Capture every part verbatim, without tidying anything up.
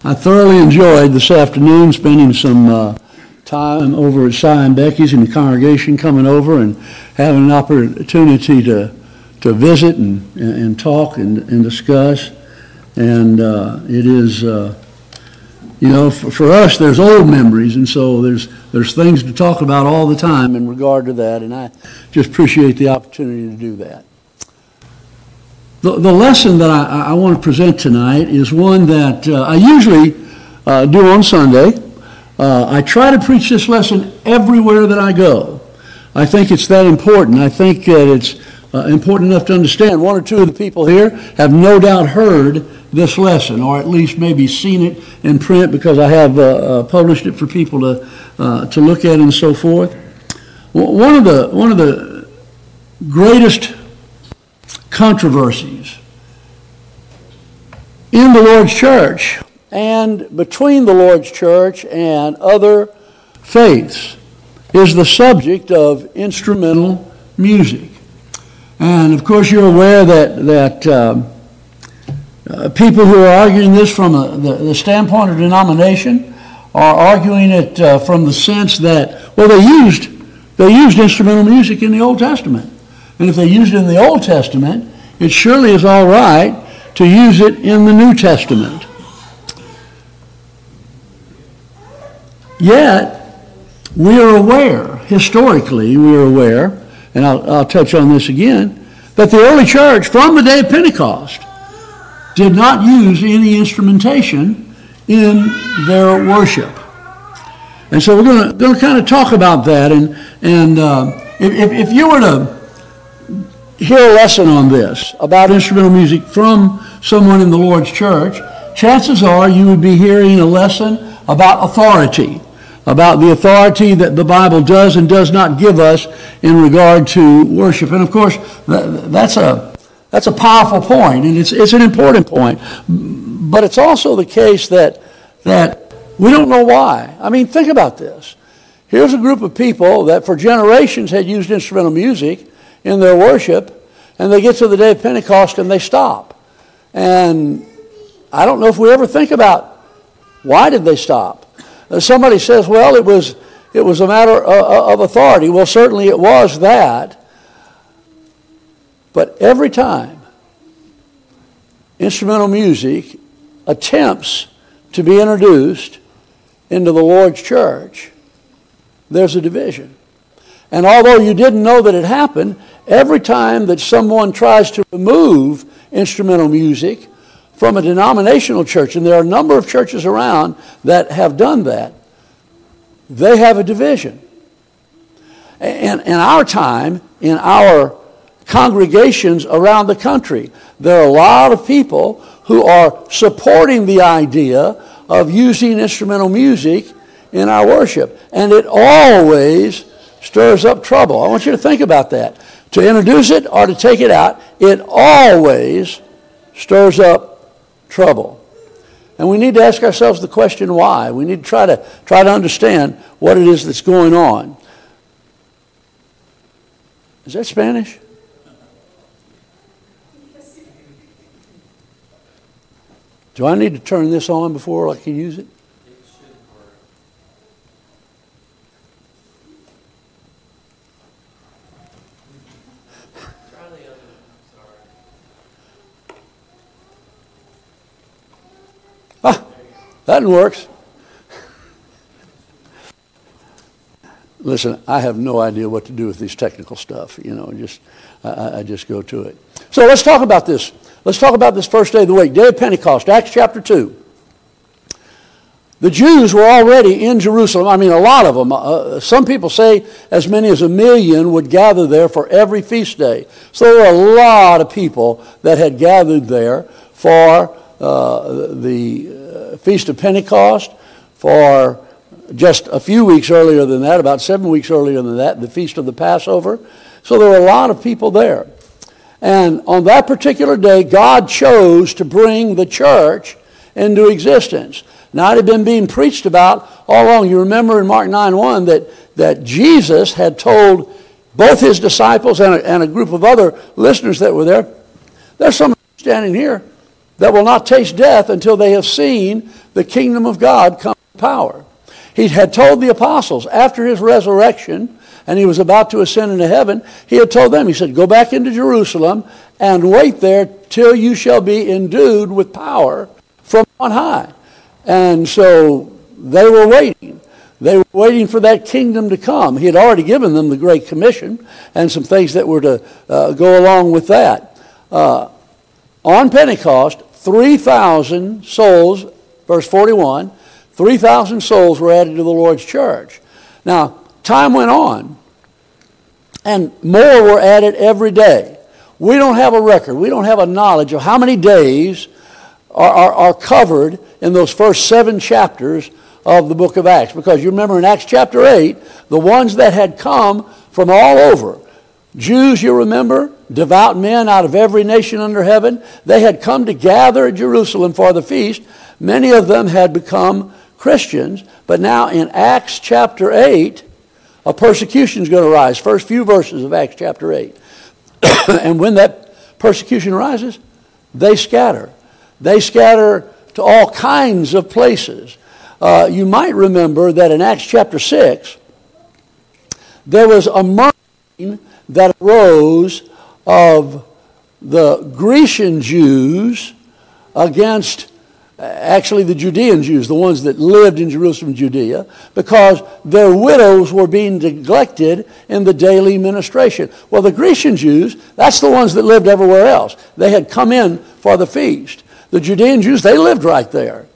I thoroughly enjoyed this afternoon spending some uh, time over at Cy and Becky's and the congregation coming over and having an opportunity to to visit and, and talk and, and discuss. And uh, it is, uh, you know, for, for us, there's old memories, and so there's there's things to talk about all the time in regard to that, and I just appreciate the opportunity to do that. The, the lesson that I, I want to present tonight is one that uh, I usually uh, do on Sunday. Uh, I try to preach this lesson everywhere that I go. I think it's that important. I think that it's uh, important enough to understand. One or two of the people here have no doubt heard this lesson, or at least maybe seen it in print because I have uh, uh, published it for people to uh, to look at and so forth. One of the one of the greatest controversies in the Lord's church and between the Lord's church and other faiths is the subject of instrumental music. And of course you're aware that that um, uh, people who are arguing this from a, the, the standpoint of denomination are arguing it uh, from the sense that, well, they used they used instrumental music in the Old Testament. And if they used it in the Old Testament, it surely is all right to use it in the New Testament. Yet, we are aware, historically we are aware, and I'll, I'll touch on this again, that the early church, from the day of Pentecost, did not use any instrumentation in their worship. And so we're going to, going to kind of talk about that. And, and uh, if, if you were to hear a lesson on this about instrumental music from someone in the Lord's church, chances are you would be hearing a lesson about authority, about the authority that the Bible does and does not give us in regard to worship. And of course, that's a that's a powerful point, and it's it's an important point. But it's also the case that that we don't know why. I mean, think about this. Here's a group of people that for generations had used instrumental music in their worship, and they get to the day of Pentecost and they stop. And I don't know if we ever think about why did they stop. Uh, somebody says, well, it was it was a matter of, of authority. Well, certainly it was that. But every time instrumental music attempts to be introduced into the Lord's church, there's a division. And although you didn't know that it happened, every time that someone tries to remove instrumental music from a denominational church, and there are a number of churches around that have done that, they have a division. And in our time, in our congregations around the country, there are a lot of people who are supporting the idea of using instrumental music in our worship. And it always stirs up trouble. I want you to think about that. To introduce it or to take it out, it always stirs up trouble. And we need to ask ourselves the question why. We need to try to try to understand what it is that's going on. Is that Spanish? Do I need to turn this on before I can use it? Ah, that works. Listen, I have no idea what to do with this technical stuff. You know, just I, I just go to it. So let's talk about this. Let's talk about this first day of the week, day of Pentecost, Acts chapter two. The Jews were already in Jerusalem. I mean, a lot of them. Uh, some people say as many as a million would gather there for every feast day. So there were a lot of people that had gathered there for uh, the uh, Feast of Pentecost, for just a few weeks earlier than that, about seven weeks earlier than that, the Feast of the Passover. So there were a lot of people there. And on that particular day, God chose to bring the church into existence. Now, it had been being preached about all along. You remember in Mark nine one that, that Jesus had told both his disciples and a, and a group of other listeners that were there, there's someone standing here that will not taste death until they have seen the kingdom of God come to power. He had told the apostles after his resurrection, and he was about to ascend into heaven, he had told them, he said, go back into Jerusalem and wait there till you shall be endued with power from on high. And so they were waiting. They were waiting for that kingdom to come. He had already given them the Great Commission and some things that were to uh, go along with that. Uh, on Pentecost, three thousand souls, verse forty-one, three thousand souls were added to the Lord's church. Now, time went on, and more were added every day. We don't have a record. We don't have a knowledge of how many days are, are, are covered in those first seven chapters of the book of Acts. Because you remember in Acts chapter eight, the ones that had come from all over, Jews, you remember, devout men out of every nation under heaven, they had come to gather at Jerusalem for the feast. Many of them had become Christians, but now in Acts chapter eight, a persecution is going to rise. First few verses of Acts chapter eight. And when that persecution rises, they scatter. They scatter to all kinds of places. Uh, you might remember that in Acts chapter six, there was a murmuring that arose of the Grecian Jews against actually the Judean Jews, the ones that lived in Jerusalem, Judea, because their widows were being neglected in the daily ministration. Well, the Grecian Jews, that's the ones that lived everywhere else. They had come in for the feast. The Judean Jews, they lived right there.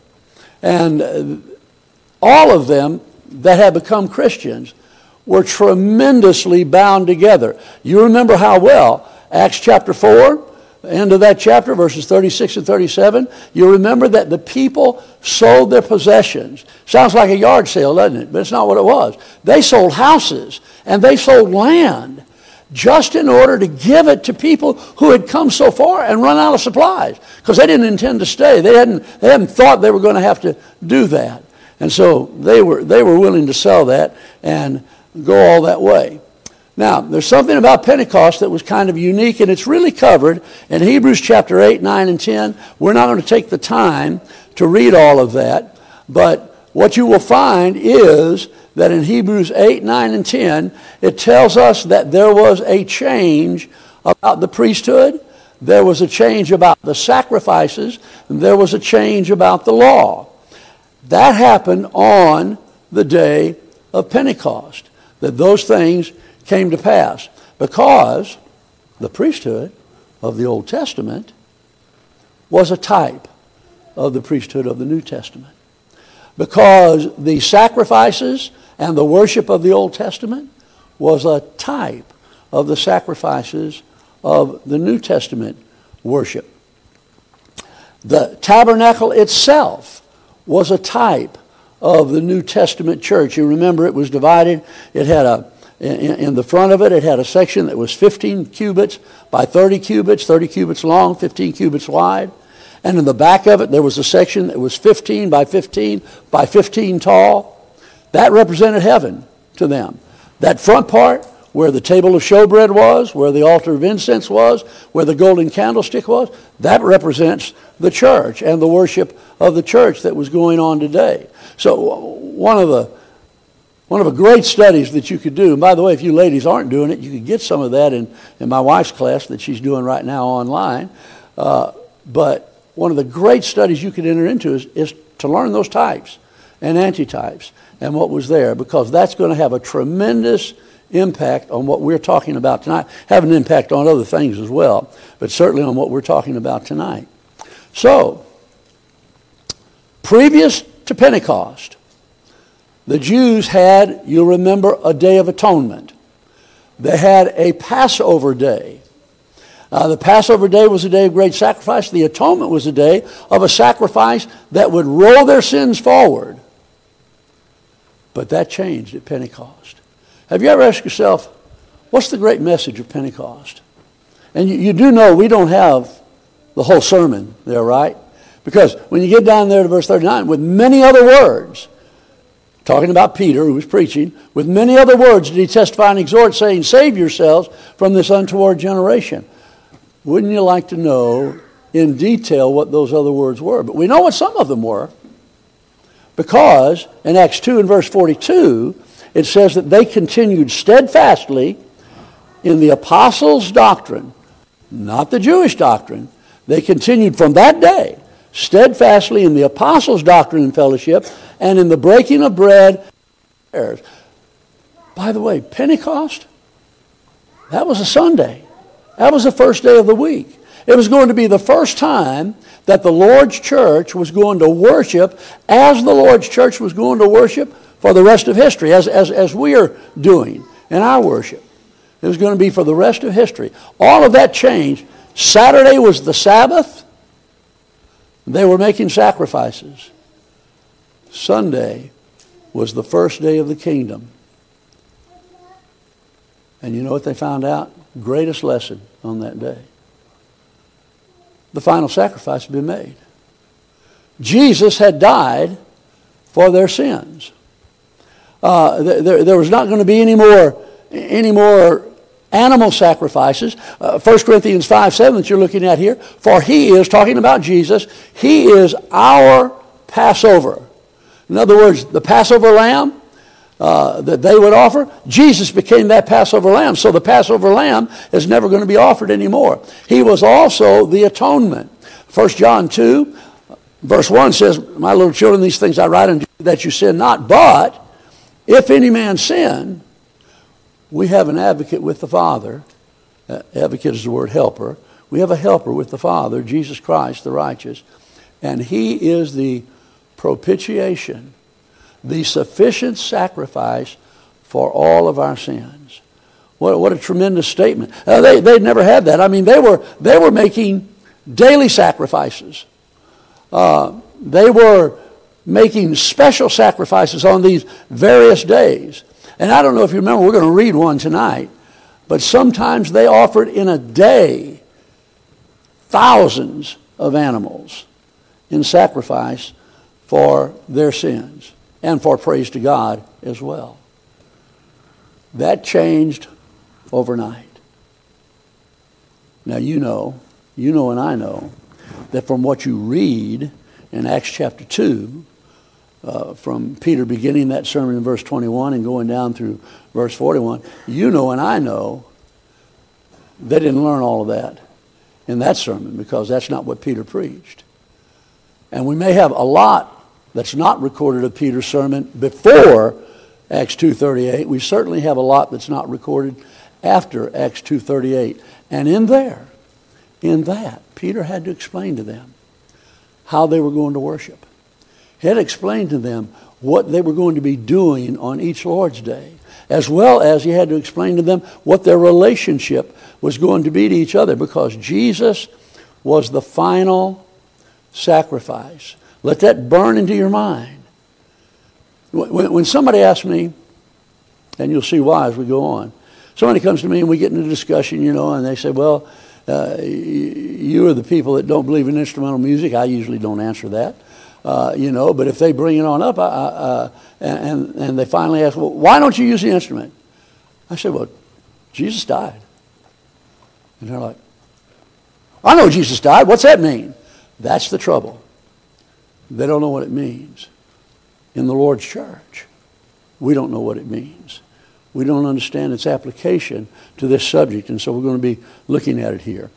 And all of them that had become Christians were tremendously bound together. You remember how well Acts chapter four, end of that chapter, verses thirty-six and thirty-seven, you remember that the people sold their possessions. Sounds like a yard sale, doesn't it? But it's not what it was. They sold houses and they sold land just in order to give it to people who had come so far and run out of supplies, because they didn't intend to stay. They hadn't, they hadn't thought they were going to have to do that. And so they were, they were willing to sell that and go all that way. Now, there's something about Pentecost that was kind of unique, and it's really covered in Hebrews chapter eight, nine, and ten. We're not going to take the time to read all of that, but what you will find is that in Hebrews eight, nine, and ten, it tells us that there was a change about the priesthood, there was a change about the sacrifices, and there was a change about the law. That happened on the day of Pentecost, that those things came to pass, because the priesthood of the Old Testament was a type of the priesthood of the New Testament. Because the sacrifices and the worship of the Old Testament was a type of the sacrifices of the New Testament worship. The tabernacle itself was a type of the New Testament church. You remember it was divided. It had a In, in the front of it, it had a section that was fifteen cubits by thirty cubits, thirty cubits long, fifteen cubits wide. And in the back of it, there was a section that was fifteen by fifteen by fifteen tall. That represented heaven to them. That front part, where the table of showbread was, where the altar of incense was, where the golden candlestick was, that represents the church and the worship of the church that was going on today. So one of the One of the great studies that you could do, and by the way, if you ladies aren't doing it, you could get some of that in, in my wife's class that she's doing right now online. Uh, but one of the great studies you could enter into is, is to learn those types and antitypes and what was there, because that's going to have a tremendous impact on what we're talking about tonight. Have an impact on other things as well, but certainly on what we're talking about tonight. So, previous to Pentecost, the Jews had, you'll remember, a Day of Atonement. They had a Passover day. Uh, the Passover day was a day of great sacrifice. The Atonement was a day of a sacrifice that would roll their sins forward. But that changed at Pentecost. Have you ever asked yourself, what's the great message of Pentecost? And you, you do know we don't have the whole sermon there, right? Because when you get down there to verse thirty-nine, with many other words, talking about Peter, who was preaching, with many other words did he testify and exhort, saying, save yourselves from this untoward generation. Wouldn't you like to know in detail what those other words were, but we know what some of them were, because in Acts two and verse forty-two, it says that they continued steadfastly in the apostles' doctrine, not the Jewish doctrine. They continued from that day steadfastly in the apostles' doctrine and fellowship, and in the breaking of bread. By the way, Pentecost, that was a Sunday. That was the first day of the week. It was going to be the first time that the Lord's church was going to worship as the Lord's church was going to worship for the rest of history, as, as, as we are doing in our worship. It was going to be for the rest of history. All of that changed. Saturday was the Sabbath. They were making sacrifices. Sunday was the first day of the kingdom. And you know what they found out? Greatest lesson on that day. The final sacrifice had been made. Jesus had died for their sins. Uh, there, there was not going to be any more, any more animal sacrifices. Uh, First Corinthians five seven that you're looking at here. For he is, talking about Jesus, he is our Passover. In other words, the Passover lamb uh, that they would offer, Jesus became that Passover lamb. So the Passover lamb is never going to be offered anymore. He was also the atonement. First John two, verse one says, my little children, these things I write unto you that you sin not. But if any man sin, we have an advocate with the Father. Uh, advocate is the word helper. We have a helper with the Father, Jesus Christ, the righteous. And he is the propitiation, the sufficient sacrifice for all of our sins. What, what a tremendous statement. Uh, they, they'd never had that. I mean, they were, they were making daily sacrifices. Uh, they were making special sacrifices on these various days. And I don't know if you remember, we're going to read one tonight, but sometimes they offered in a day thousands of animals in sacrifice for their sins and for praise to God as well. That changed overnight. Now you know, you know and I know, that from what you read in Acts chapter two, uh, from Peter beginning that sermon in verse twenty-one and going down through verse forty-one, you know and I know they didn't learn all of that in that sermon, because that's not what Peter preached. And we may have a lot that's not recorded of Peter's sermon before Acts two thirty-eight. We certainly have a lot that's not recorded after Acts two thirty-eight. And in there, in that, Peter had to explain to them how they were going to worship. He had to explain to them what they were going to be doing on each Lord's Day, as well as he had to explain to them what their relationship was going to be to each other, because Jesus was the final sacrifice. Let that burn into your mind. When, when somebody asks me, and you'll see why as we go on, somebody comes to me and we get into a discussion, you know, and they say, well, uh, you are the people that don't believe in instrumental music. I usually don't answer that, uh, you know, but if they bring it on up I, I, uh, and, and they finally ask, well, why don't you use the instrument? I say, well, Jesus died. And they're like, I know Jesus died. What's that mean? That's the trouble. They don't know what it means. In the Lord's church, we don't know what it means. We don't understand its application to this subject, and so we're going to be looking at it here.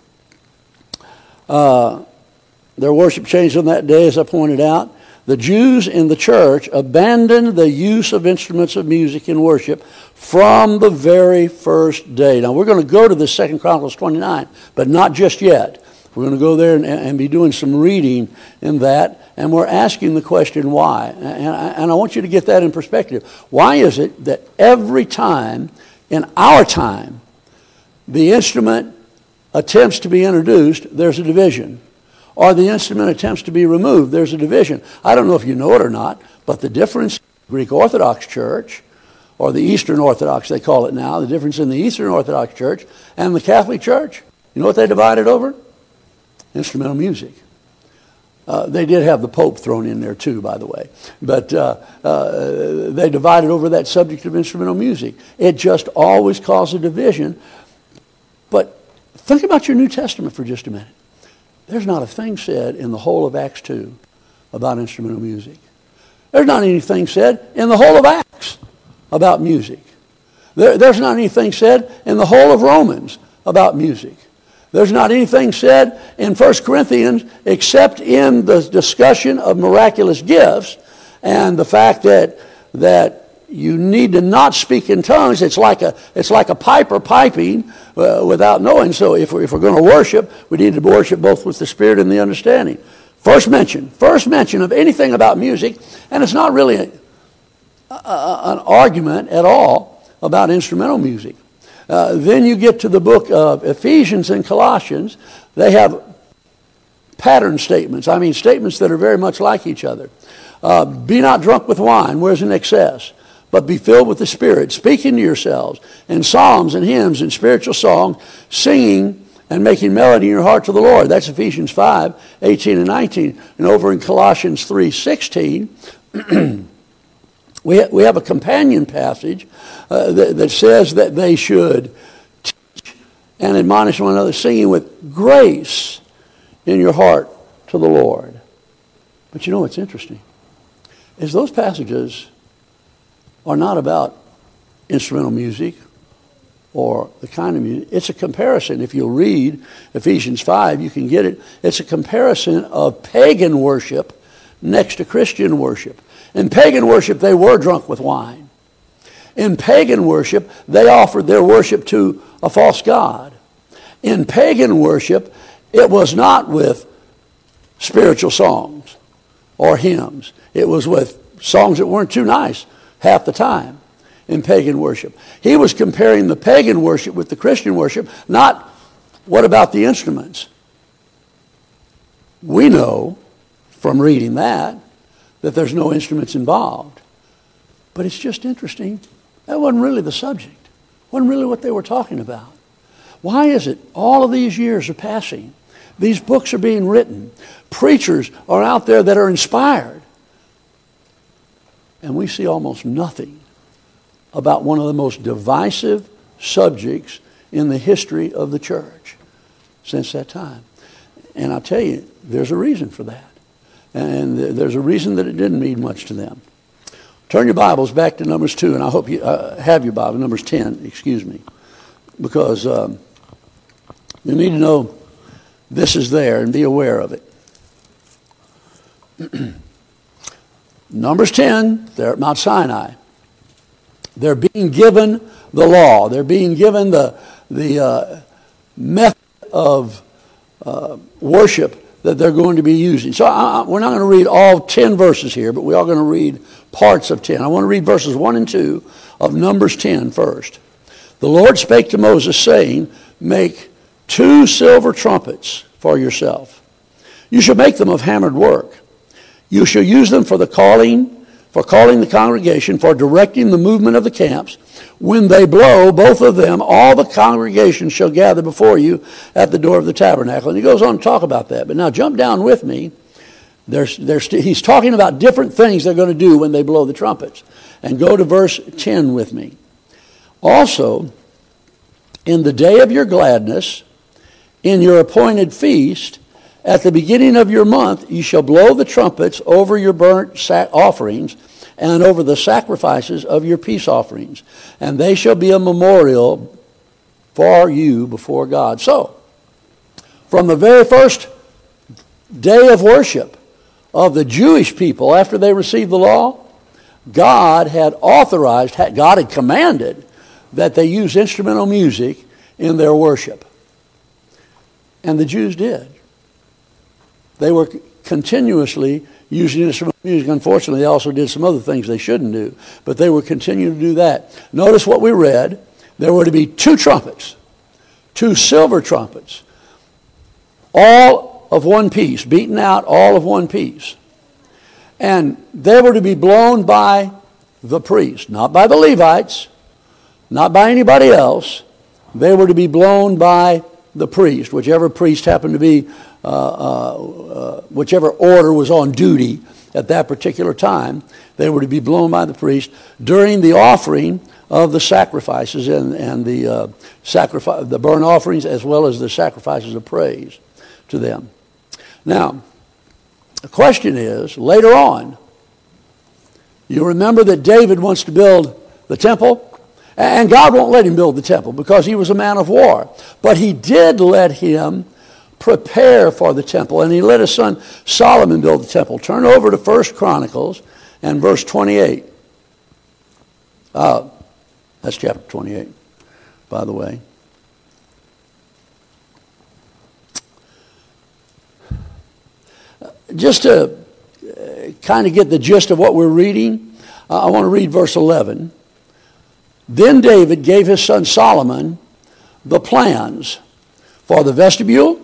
Uh, their worship changed on that day, as I pointed out. The Jews in the church abandoned the use of instruments of music in worship from the very first day. Now, we're going to go to the Second Chronicles twenty-nine, but not just yet. We're going to go there and, and be doing some reading in that, and we're asking the question why. And I, and I want you to get that in perspective. Why is it that every time in our time the instrument attempts to be introduced, there's a division? Or the instrument attempts to be removed, there's a division. I don't know if you know it or not, but the difference in the Greek Orthodox Church, or the Eastern Orthodox they call it now, the difference in the Eastern Orthodox Church and the Catholic Church, you know what they divided over? Instrumental music. Uh, they did have the Pope thrown in there too, by the way. But uh, uh, they divided over that subject of instrumental music. It just always caused a division. But think about your New Testament for just a minute. There's not a thing said in the whole of Acts two about instrumental music. There's not anything said in the whole of Acts about music. There, there's not anything said in the whole of Romans about music. There's not anything said in First Corinthians except in the discussion of miraculous gifts and the fact that that you need to not speak in tongues. It's like a it's like a piper piping uh, without knowing. So if we're, if we're going to worship, we need to worship both with the Spirit and the understanding. First mention, first mention of anything about music, and it's not really a, a, an argument at all about instrumental music. Uh, then you get to the book of Ephesians and Colossians. They have pattern statements. I mean, statements that are very much like each other. Uh, be not drunk with wine, where's an excess, but be filled with the Spirit, speaking to yourselves in psalms and hymns and spiritual songs, singing and making melody in your heart to the Lord. That's Ephesians five, eighteen and nineteen. And over in Colossians three, sixteen, we, ha- we have a companion passage uh, that, that says that they should teach and admonish one another, singing with grace in your heart to the Lord. But you know what's interesting is those passages are not about instrumental music or the kind of music. It's a comparison. If you'll read Ephesians five, you can get it. It's a comparison of pagan worship next to Christian worship. In pagan worship, they were drunk with wine. In pagan worship, they offered their worship to a false god. In pagan worship, it was not with spiritual songs or hymns. It was with songs that weren't too nice half the time in pagan worship. He was comparing the pagan worship with the Christian worship, not what about the instruments. We know from reading that that there's no instruments involved. But it's just interesting. That wasn't really the subject. Wasn't really what they were talking about. Why is it all of these years are passing? These books are being written. Preachers are out there that are inspired. And we see almost nothing about one of the most divisive subjects in the history of the church since that time. And I'll tell you, there's a reason for that. And there's a reason that it didn't mean much to them. Turn your Bibles back to Numbers two, and I hope you uh, have your Bible, Numbers ten, excuse me, because um, you need to know this is there and be aware of it. Numbers ten, they're at Mount Sinai. They're being given the law. They're being given the, the uh, method of uh, worship that they're going to be using. So I, I, we're not going to read all ten verses here, but we are going to read parts of ten. I want to read verses one and two of Numbers ten first. The Lord spake to Moses, saying, make two silver trumpets for yourself. You shall make them of hammered work. You shall use them for the calling, for calling the congregation, for directing the movement of the camps. When they blow, both of them, all the congregation shall gather before you at the door of the tabernacle. And he goes on to talk about that. But now jump down with me. There's, there's, he's talking about different things they're going to do when they blow the trumpets. And go to verse ten with me. Also, in the day of your gladness, in your appointed feast, at the beginning of your month, you shall blow the trumpets over your burnt sac- offerings and over the sacrifices of your peace offerings. And they shall be a memorial for you before God. So, from the very first day of worship of the Jewish people after they received the law, God had authorized, God had commanded that they use instrumental music in their worship. And the Jews did. They were continuously using instrumental music. Unfortunately, they also did some other things they shouldn't do. But they were continuing to do that. Notice what we read. There were to be two trumpets, two silver trumpets, all of one piece, beaten out all of one piece. And they were to be blown by the priest, not by the Levites, not by anybody else. They were to be blown by the priest, whichever priest happened to be, uh, uh, uh, whichever order was on duty at that particular time. They were to be blown by the priest during the offering of the sacrifices and, and the uh, sacrifice, the burnt offerings, as well as the sacrifices of praise to them. Now, the question is, later on, you remember that David wants to build the temple, and God won't let him build the temple because he was a man of war. But he did let him prepare for the temple, and he let his son Solomon build the temple. Turn over to First Chronicles and verse twenty-eight. Uh, that's chapter twenty-eight, by the way. Just to kind of get the gist of what we're reading, uh, I want to read verse eleven. Then David gave his son Solomon the plans for the vestibule,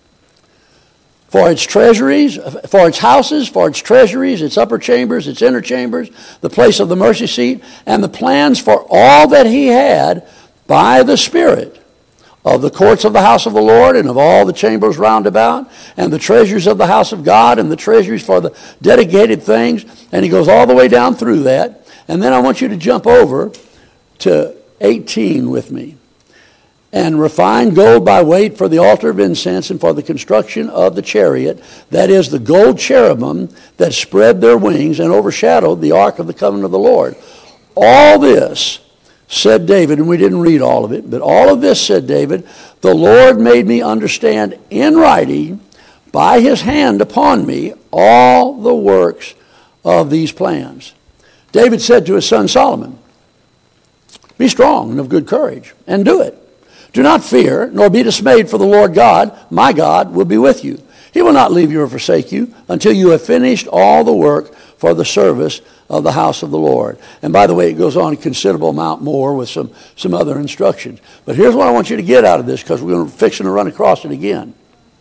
for its treasuries, for its houses, for its treasuries, its upper chambers, its inner chambers, the place of the mercy seat, and the plans for all that he had by the Spirit of the courts of the house of the Lord and of all the chambers round about, and the treasures of the house of God, and the treasuries for the dedicated things. And he goes all the way down through that. And then I want you to jump over to eighteen with me. And refined gold by weight for the altar of incense and for the construction of the chariot, that is the gold cherubim that spread their wings and overshadowed the ark of the covenant of the Lord. All this, said David, and we didn't read all of it, but all of this, said David, the Lord made me understand in writing by his hand upon me all the works of these plans. David said to his son Solomon, be strong and of good courage, and do it. Do not fear, nor be dismayed, for the Lord God, my God, will be with you. He will not leave you or forsake you until you have finished all the work for the service of the house of the Lord. And by the way, it goes on a considerable amount more with some, some other instructions. But here's what I want you to get out of this, because we're going to fixing to run across it again.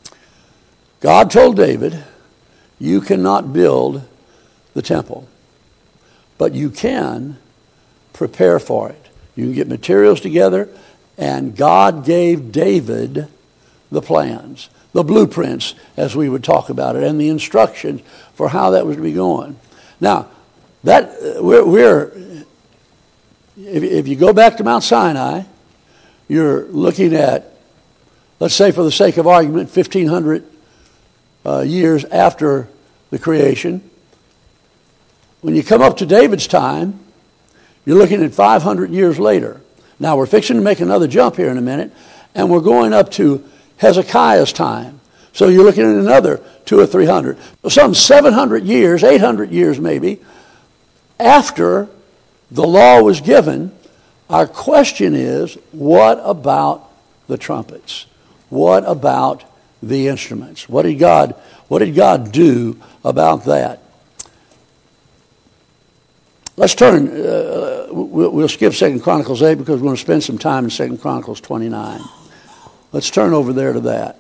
God told David, you cannot build the temple, but you can prepare for it. You can get materials together, and God gave David the plans, the blueprints, as we would talk about it, and the instructions for how that was to be going. Now, that we're, we're if, if you go back to Mount Sinai, you're looking at, let's say for the sake of argument, fifteen hundred uh, years after the creation. When you come up to David's time, you're looking at five hundred years later. Now, we're fixing to make another jump here in a minute, and we're going up to Hezekiah's time. So you're looking at another two or three hundred. Some seven hundred years, eight hundred years maybe, after the law was given. Our question is, what about the trumpets? What about the instruments? What did God, what did God do about that? Let's turn, uh, we'll, we'll skip Second Chronicles eight because we're going to spend some time in Second Chronicles twenty-nine. Let's turn over there to that.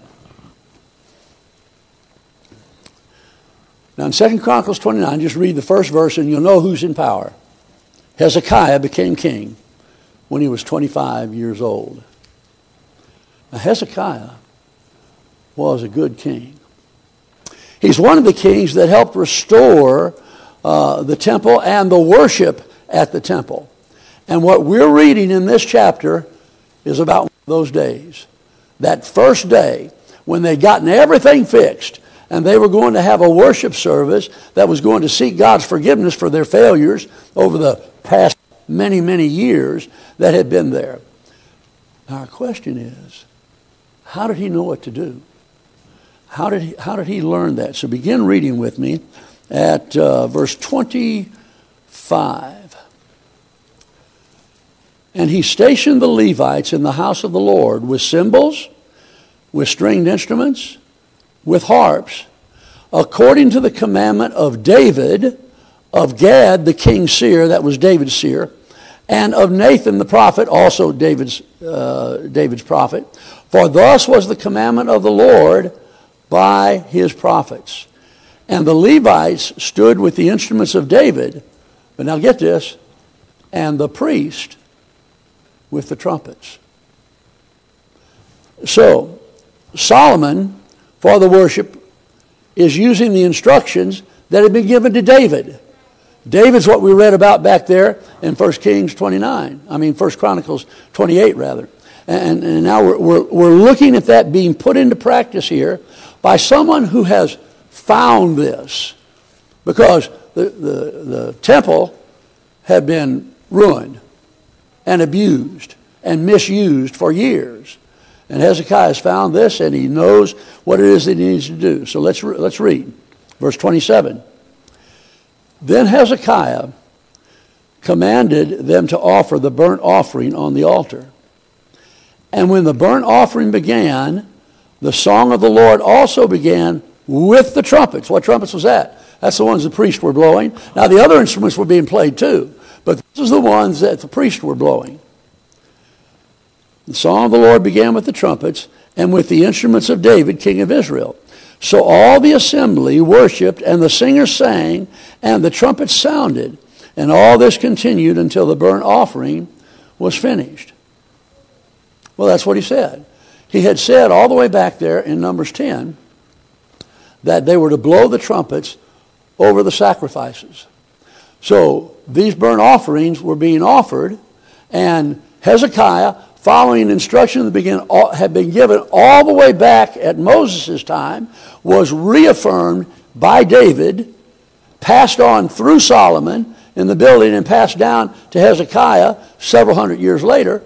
Now in Second Chronicles twenty-nine, just read the first verse and you'll know who's in power. Hezekiah became king when he was twenty-five years old. Now Hezekiah was a good king. He's one of the kings that helped restore Uh, the temple and the worship at the temple. And what we're reading in this chapter is about those days. That first day when they'd gotten everything fixed and they were going to have a worship service that was going to seek God's forgiveness for their failures over the past many, many years that had been there. Now our question is, how did he know what to do? How did he, how did he learn that? So begin reading with me at uh, verse twenty-five. And he stationed the Levites in the house of the Lord with cymbals, with stringed instruments, with harps, according to the commandment of David, of Gad the king's seer, that was David's seer, and of Nathan the prophet, also David's, uh, David's prophet. For thus was the commandment of the Lord by his prophets. And the Levites stood with the instruments of David, but now get this, and the priest with the trumpets. So, Solomon, for the worship, is using the instructions that had been given to David. David's what we read about back there in First Kings twenty-nine. I mean, First Chronicles twenty-eight, rather. And, and now we're, we're, we're looking at that being put into practice here by someone who has found this, because the, the, the temple had been ruined and abused and misused for years. And Hezekiah has found this, and he knows what it is that he needs to do. So let's, re- let's read. Verse twenty-seven. Then Hezekiah commanded them to offer the burnt offering on the altar. And when the burnt offering began, the song of the Lord also began with the trumpets. What trumpets was that? That's the ones the priests were blowing. Now the other instruments were being played too, but this is the ones that the priests were blowing. The song of the Lord began with the trumpets and with the instruments of David, king of Israel. So all the assembly worshipped, and the singers sang, and the trumpets sounded. And all this continued until the burnt offering was finished. Well, that's what he said. He had said all the way back there in Numbers ten that they were to blow the trumpets over the sacrifices. So these burnt offerings were being offered, and Hezekiah, following instruction that began, had been given all the way back at Moses' time, was reaffirmed by David, passed on through Solomon in the building, and passed down to Hezekiah several hundred years later.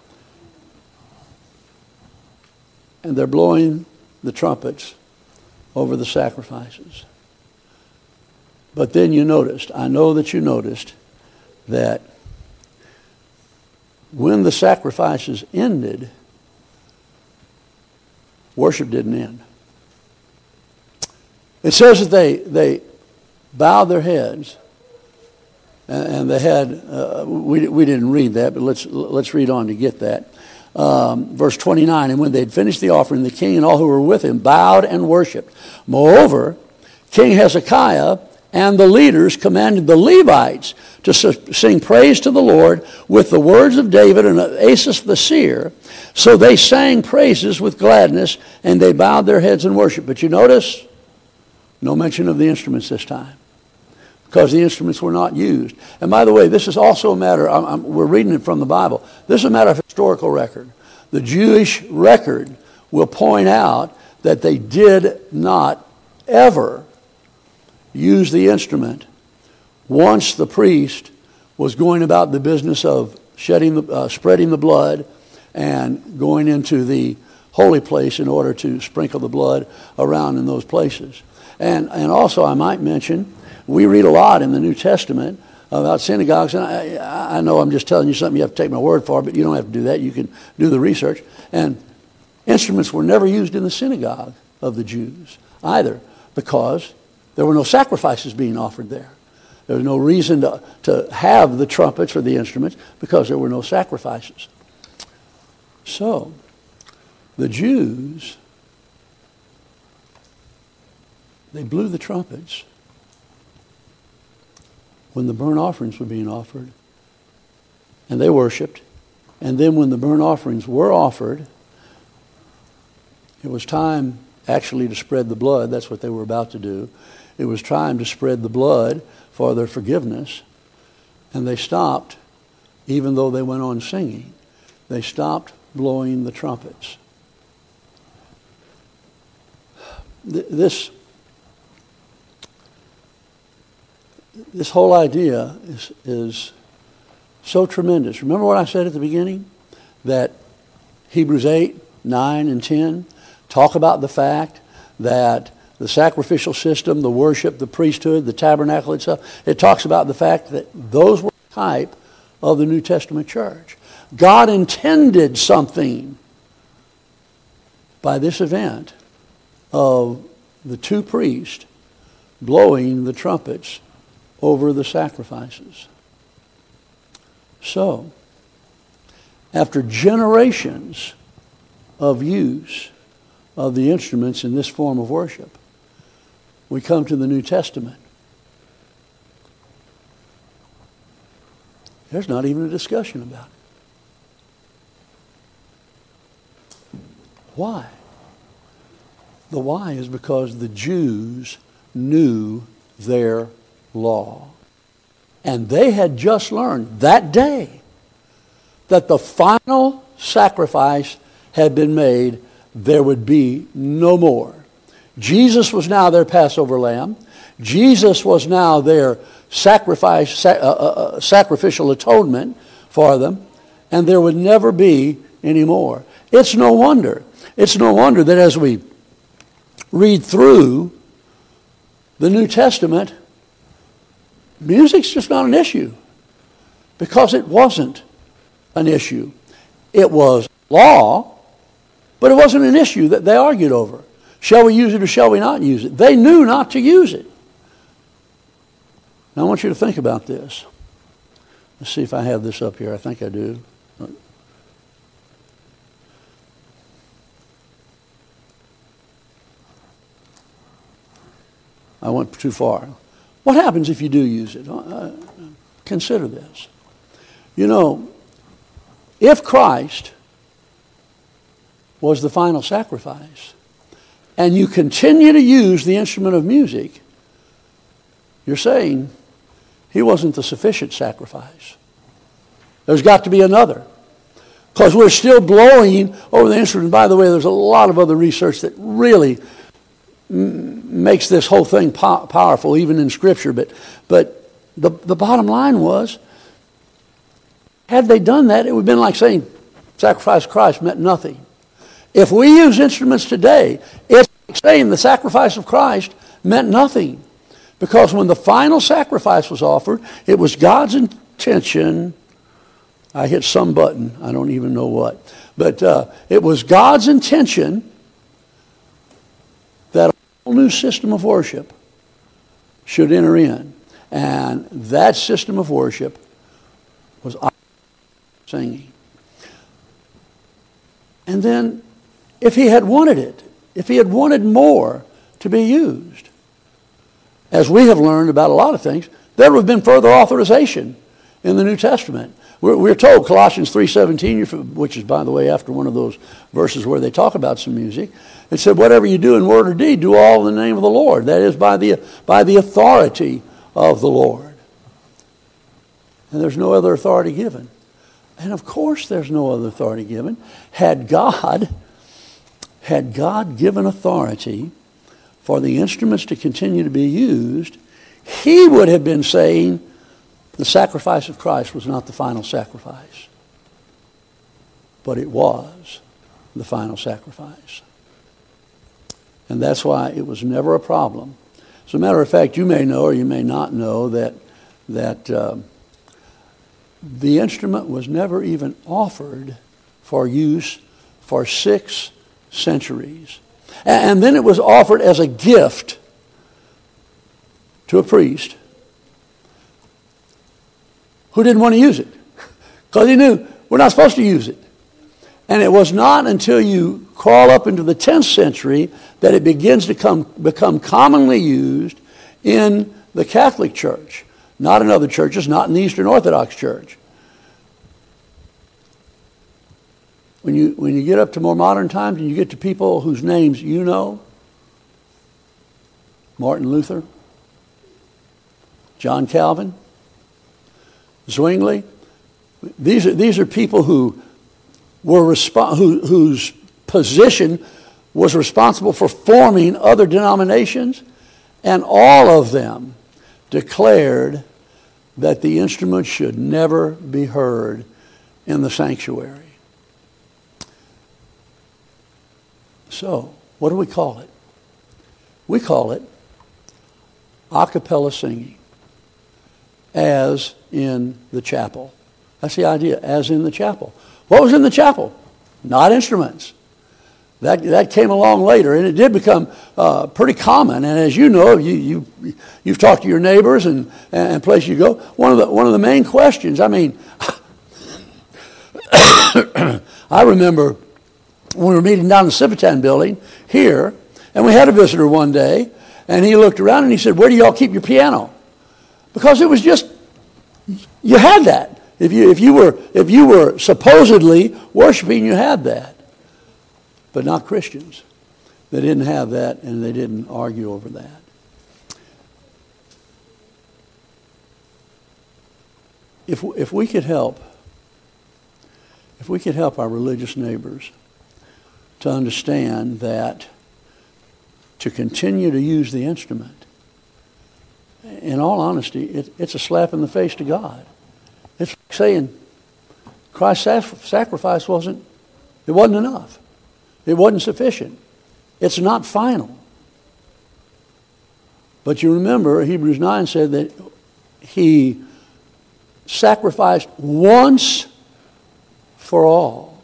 And they're blowing the trumpets over the sacrifices. But then you noticed, I know that you noticed, that when the sacrifices ended, worship didn't end. It says that they, they bowed their heads, and, and they had, uh, we, we didn't read that, but let's, let's read on to get that. Um, verse twenty-nine, and when they had finished the offering, the king and all who were with him bowed and worshipped. Moreover, King Hezekiah and the leaders commanded the Levites to sing praise to the Lord with the words of David and of Asaph the seer. So they sang praises with gladness, and they bowed their heads in worship. But you notice, no mention of the instruments this time, because the instruments were not used. And by the way, this is also a matter, I'm, I'm, we're reading it from the Bible. This is a matter of historical record. The Jewish record will point out that they did not ever use the instrument once the priest was going about the business of shedding the, uh, spreading the blood and going into the holy place in order to sprinkle the blood around in those places. And, and also I might mention, we read a lot in the New Testament about synagogues, and I, I know I'm just telling you something you have to take my word for, but you don't have to do that. You can do the research. And instruments were never used in the synagogue of the Jews either, because there were no sacrifices being offered there. There was no reason to, to have the trumpets or the instruments because there were no sacrifices. So, the Jews, they blew the trumpets when the burnt offerings were being offered, and they worshiped. And then when the burnt offerings were offered, it was time actually to spread the blood. That's what they were about to do. It was time to spread the blood for their forgiveness. And they stopped, even though they went on singing. They stopped blowing the trumpets. This, this whole idea is, is so tremendous. Remember what I said at the beginning? That Hebrews eight, nine, and ten talk about the fact that the sacrificial system, the worship, the priesthood, the tabernacle itself, it talks about the fact that those were a type of the New Testament church. God intended something by this event of the two priests blowing the trumpets over the sacrifices. So, after generations of use of the instruments in this form of worship, we come to the New Testament. There's not even a discussion about it. Why? The why is because the Jews knew their law. And they had just learned that day that the final sacrifice had been made. There would be no more. Jesus was now their Passover lamb. Jesus was now their sacrifice, sa- uh, uh, sacrificial atonement for them, and there would never be any more. It's no wonder. It's no wonder that as we read through the New Testament, music's just not an issue, because it wasn't an issue. It was law, but it wasn't an issue that they argued over. Shall we use it or shall we not use it? They knew not to use it. Now I want you to think about this. Let's see if I have this up here. I think I do. I went too far. What happens if you do use it? Uh, consider this. You know, if Christ was the final sacrifice, and you continue to use the instrument of music, you're saying he wasn't the sufficient sacrifice. There's got to be another. Because we're still blowing over the instrument. By the way, there's a lot of other research that really m- makes this whole thing po- powerful, even in Scripture. But, but the, the bottom line was, had they done that, it would have been like saying sacrifice of Christ meant nothing. If we use instruments today, it's like saying the sacrifice of Christ meant nothing. Because when the final sacrifice was offered, it was God's intention. I hit some button. I don't even know what. But uh, it was God's intention that a whole new system of worship should enter in. And that system of worship was singing. And then, if he had wanted it, if he had wanted more to be used, as we have learned about a lot of things, there would have been further authorization in the New Testament. We're, we're told, Colossians three seventeen, which is, by the way, after one of those verses where they talk about some music, it said, whatever you do in word or deed, do all in the name of the Lord. That is, by the, by the authority of the Lord. And there's no other authority given. And of course there's no other authority given. Had God, had God given authority for the instruments to continue to be used, he would have been saying the sacrifice of Christ was not the final sacrifice. But it was the final sacrifice. And that's why it was never a problem. As a matter of fact, you may know or you may not know that, that uh, the instrument was never even offered for use for six centuries. And then it was offered as a gift to a priest who didn't want to use it because he knew we're not supposed to use it. And it was not until you crawl up into the tenth century that it begins to come, become commonly used in the Catholic Church. Not in other churches, not in the Eastern Orthodox Church. When you, when you get up to more modern times and you get to people whose names you know, Martin Luther, John Calvin, Zwingli, these are, these are people who were resp- who, whose position was responsible for forming other denominations, and all of them declared that the instrument should never be heard in the sanctuary. So, what do we call it? We call it a cappella singing, as in the chapel. That's the idea, as in the chapel. What was in the chapel? Not instruments. That, that came along later, and it did become uh, pretty common. And as you know, you, you, you've talked to your neighbors and, and places you go. One of the, one of the main questions, I mean, I remember when we were meeting down in the Civitan building here, and we had a visitor one day, and he looked around and he said, "Where do y'all keep your piano?" Because it was just, you had that. If you, if you were, if you were supposedly worshiping, you had that. But not Christians. They didn't have that, and they didn't argue over that. If, if we could help, if we could help our religious neighbors to understand that to continue to use the instrument, in all honesty, it, it's a slap in the face to God. It's like saying Christ's sacrifice wasn't, it wasn't enough. It wasn't sufficient. It's not final. But you remember, Hebrews nine said that he sacrificed once for all.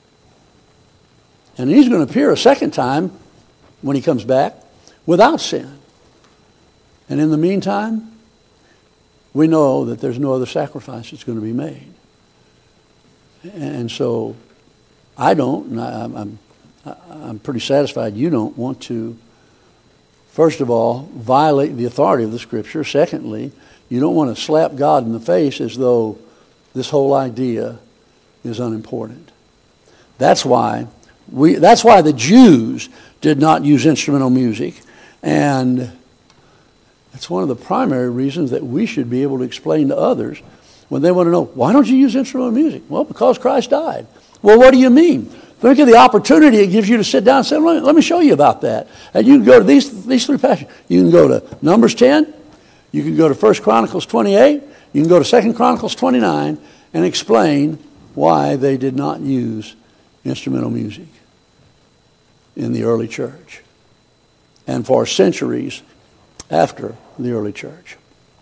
And he's going to appear a second time when he comes back without sin. And in the meantime, we know that there's no other sacrifice that's going to be made. And so I don't, and I, I'm, I'm pretty satisfied you don't want to, first of all, violate the authority of the Scripture. Secondly, you don't want to slap God in the face as though this whole idea is unimportant. That's why we, that's why the Jews did not use instrumental music, and it's one of the primary reasons that we should be able to explain to others when they want to know, why don't you use instrumental music? Well, because Christ died. Well, what do you mean? Think of the opportunity it gives you to sit down and say, let me, let me show you about that. And you can go to these, these three passages. You can go to Numbers ten. You can go to First Chronicles twenty-eight. You can go to Second Chronicles twenty-nine and explain why they did not use instrumental music in the early church and for centuries after the early church.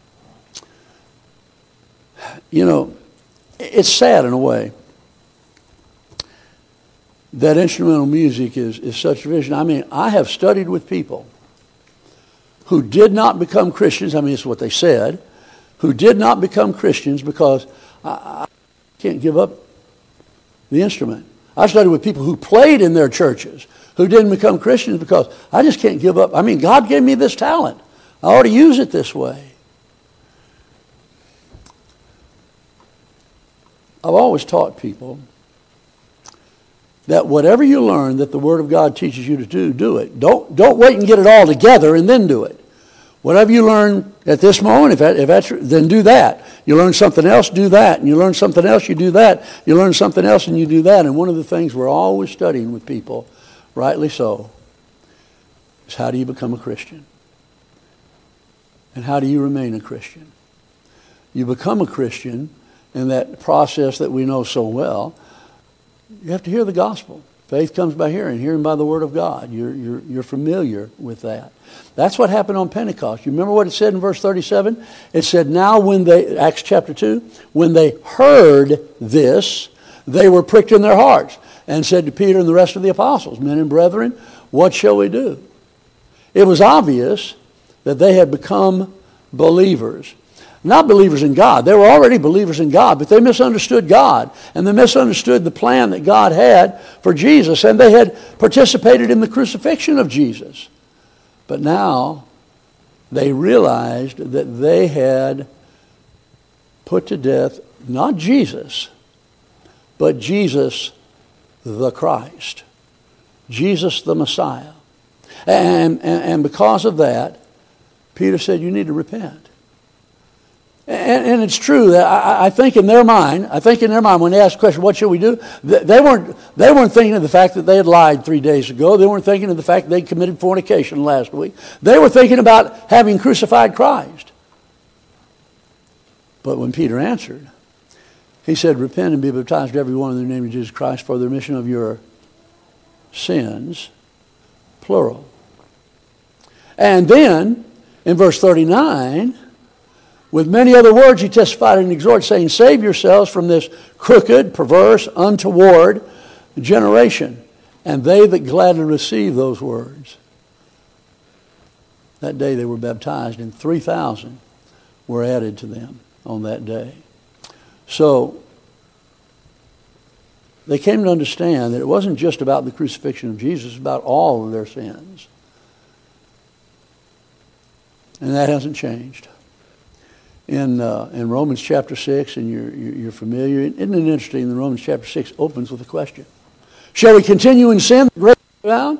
You know, it's sad in a way that instrumental music is, is such a vision. I mean, I have studied with people who did not become Christians. I mean, it's what they said. Who did not become Christians because I, I can't give up the instrument. I studied with people who played in their churches who didn't become Christians because I just can't give up. I mean, God gave me this talent. I ought to use it this way. I've always taught people that whatever you learn that the Word of God teaches you to do, do it. Don't, don't wait and get it all together and then do it. Whatever you learn at this moment, if, that, if that's, then do that. You learn something else, do that. And you learn something else, you do that. You learn something else and you do that. And one of the things we're always studying with people, rightly so, is how do you become a Christian? And how do you remain a Christian? You become a Christian in that process that we know so well. You have to hear the gospel. Faith comes by hearing, hearing by the word of God. You're, you're, you're familiar with that. That's what happened on Pentecost. You remember what it said in verse thirty-seven? It said, now when they, Acts chapter two, when they heard this, they were pricked in their hearts and said to Peter and the rest of the apostles, men and brethren, what shall we do? It was obvious that they had become believers. Not believers in God. They were already believers in God, but they misunderstood God. And they misunderstood the plan that God had for Jesus. And they had participated in the crucifixion of Jesus. But now they realized that they had put to death not Jesus, but Jesus the Christ. Jesus the Messiah. And, and, and because of that, Peter said, you need to repent. And, and it's true that I, I think in their mind, I think in their mind when they asked the question, what should we do? They weren't, they weren't thinking of the fact that they had lied three days ago. They weren't thinking of the fact that they committed fornication last week. They were thinking about having crucified Christ. But when Peter answered, he said, repent and be baptized every one in the name of Jesus Christ for the remission of your sins, plural. And then, in verse thirty-nine, with many other words he testified and exhorted, saying, save yourselves from this crooked, perverse, untoward generation. And they that gladly received those words, that day they were baptized, and three thousand were added to them on that day. So, they came to understand that it wasn't just about the crucifixion of Jesus, it was about all of their sins. And that hasn't changed. In uh, in Romans chapter six, and you're, you're familiar, isn't it interesting, the Romans chapter six opens with a question. Shall we continue in sin that grace may abound?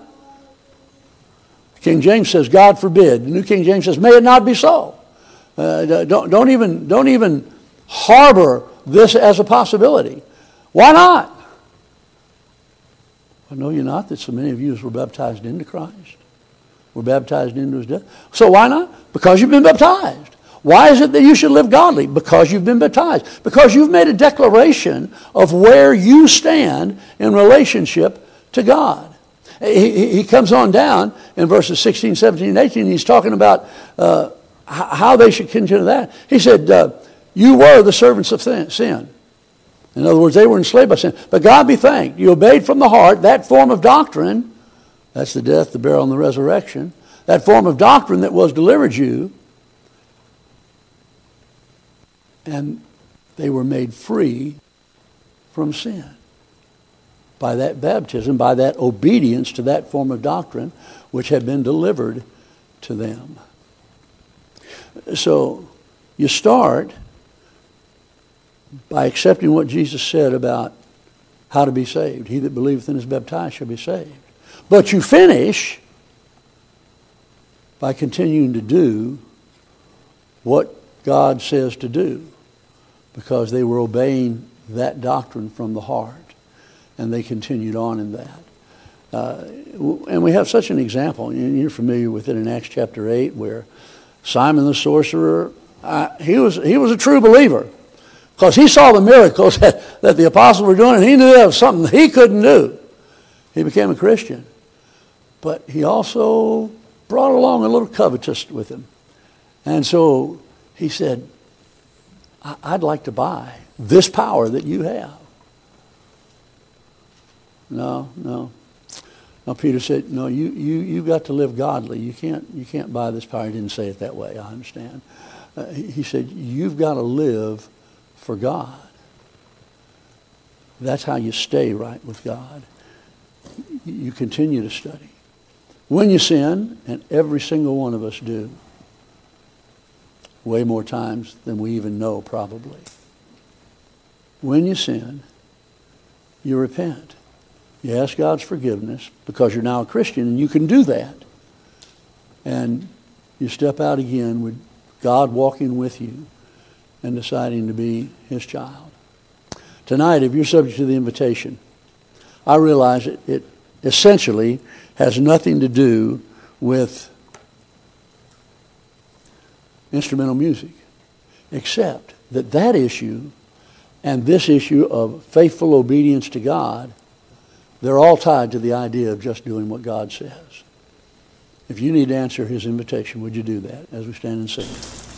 King James says, God forbid. The New King James says, may it not be so. Uh, don't, don't, even, don't even harbor this as a possibility. Why not? Well, know you not that so many of you were baptized into Christ? We're baptized into his death. So why not? Because you've been baptized. Why is it that you should live godly? Because you've been baptized. Because you've made a declaration of where you stand in relationship to God. He, he comes on down in verses sixteen, seventeen, and eighteen. He's talking about uh, how they should continue that. He said, uh, you were the servants of sin. In other words, they were enslaved by sin. But God be thanked. You obeyed from the heart that form of doctrine. That's the death, the burial, and the resurrection. That form of doctrine that was delivered you. And they were made free from sin. By that baptism, by that obedience to that form of doctrine which had been delivered to them. So you start by accepting what Jesus said about how to be saved. He that believeth and is baptized shall be saved. But you finish by continuing to do what God says to do, because they were obeying that doctrine from the heart, and they continued on in that. Uh, and we have such an example, and you're familiar with it in Acts chapter eight, where Simon the sorcerer, uh, he was he was a true believer, because he saw the miracles that, that the apostles were doing, and he knew that was something that he couldn't do. He became a Christian. But he also brought along a little covetous with him. And so he said, I'd like to buy this power that you have. No, no. No, Peter said, no, you, you, you've got to live godly. You can't, you can't buy this power. He didn't say it that way, I understand. Uh, he, he said, you've got to live for God. That's how you stay right with God. You continue to study. When you sin, and every single one of us do, way more times than we even know probably. When you sin, you repent. You ask God's forgiveness because you're now a Christian, and you can do that. And you step out again with God walking with you and deciding to be his child. Tonight, if you're subject to the invitation, I realize it, it essentially has nothing to do with instrumental music, except that that issue and this issue of faithful obedience to God, they're all tied to the idea of just doing what God says. If you need to answer his invitation, would you do that as we stand and sing?